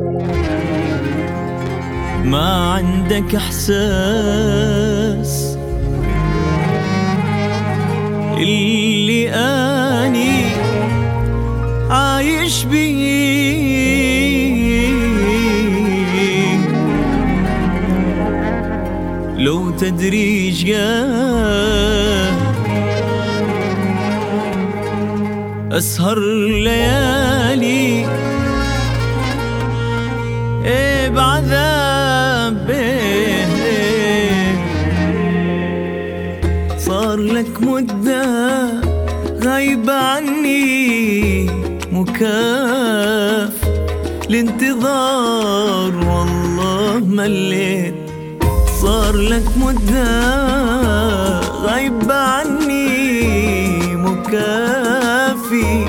ما عندك إحساس اللي أني عايش بيه. لو تدري شقد أسهر ليالي بعذاب. صار لك مدة غايبة عني، مكاف الانتظار والله مليت. صار لك مدة غايبة عني، مكافي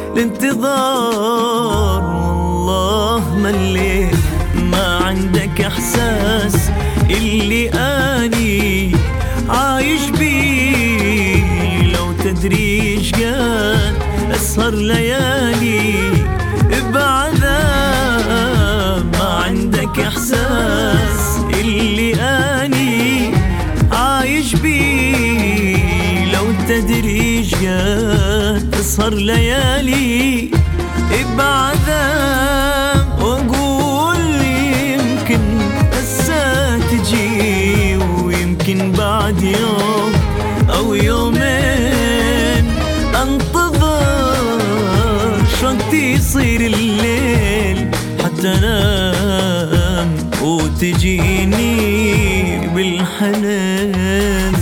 الانتظار والله مليت. ما عندك إحساس اللي أني عايش بيه. لو تدري شقد أسهر ليالي بعذاب. ما عندك إحساس اللي أني عايش بيه. لو تدري شقد أسهر ليالي بعذاب. وأقول يمكن هسه تجي، ويمكن بعد يوم أو يومين أنتظر شوقت يصير الليل حتى أنام وتجيني بالحنان.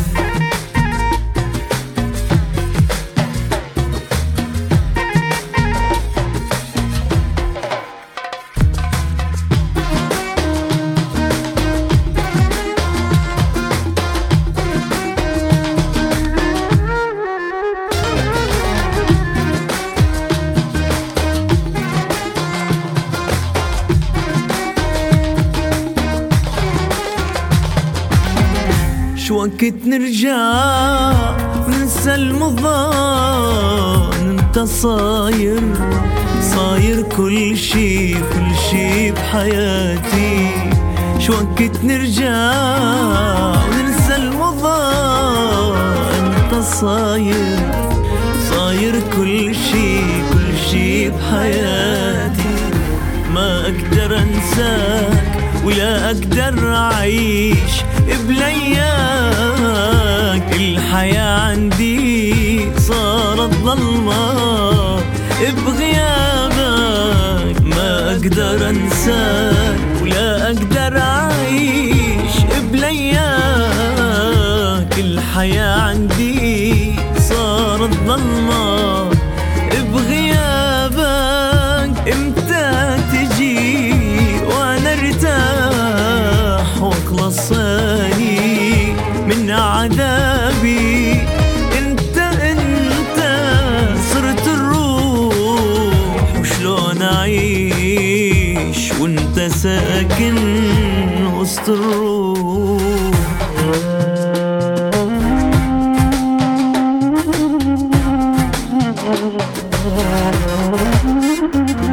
شو وقت نرجع ننسى المضان؟ انت صاير كل شي بحياتي. شو وقت نرجع وننسى المضان؟ انت صاير كل شي بحياتي. ما اقدر انساك ولا اقدر اعيش بلياك. الحياة عندي صارت ظلمة بغيابك. ما اقدر انساك ولا اقدر اعيش بلياك. الحياة عندي صارت ظلمة بغيابك. امتى تجي وانا ارتاح واخلص اني من عذابي؟ انت صرت الروح، وشلون اعيش وانت ساكن وسط الروح.